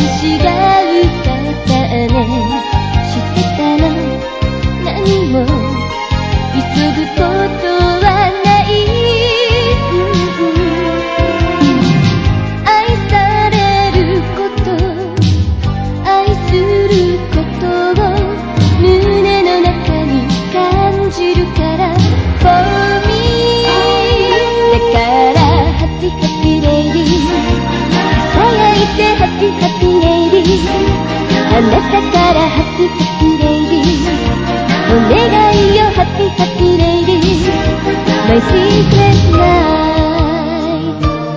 士が歌ったね。知ってたの？何も急ぐことはない。愛されること、愛することを胸の中に感じるから For me だからハッピーハッピーレイディー、輝いてハッピーハッピーレイディー、あなたからハッピーハッピーレイディー、お願いよハッピーハッピーレイディー、 My secret love